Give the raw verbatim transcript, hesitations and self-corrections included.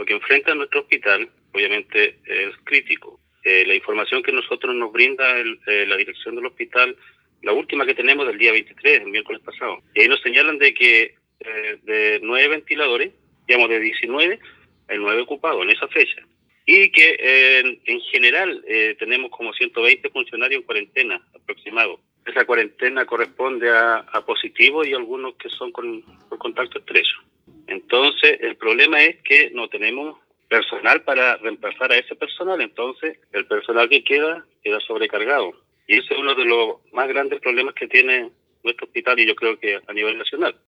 que enfrenta nuestro hospital, obviamente, es crítico. Eh, la información que nosotros nos brinda el, eh, la dirección del hospital, la última que tenemos del día veintitrés, el miércoles pasado, y ahí nos señalan de que eh, de nueve ventiladores, digamos de diecinueve, hay nueve ocupados en esa fecha. Y que eh, en general eh, tenemos como ciento veinte funcionarios en cuarentena aproximado. Esa cuarentena corresponde a, a positivos y algunos que son con, por contacto estrecho. Entonces, el problema es que no tenemos personal para reemplazar a ese personal, entonces el personal que queda queda sobrecargado. Y ese es uno de los más grandes problemas que tiene nuestro hospital y yo creo que a nivel nacional.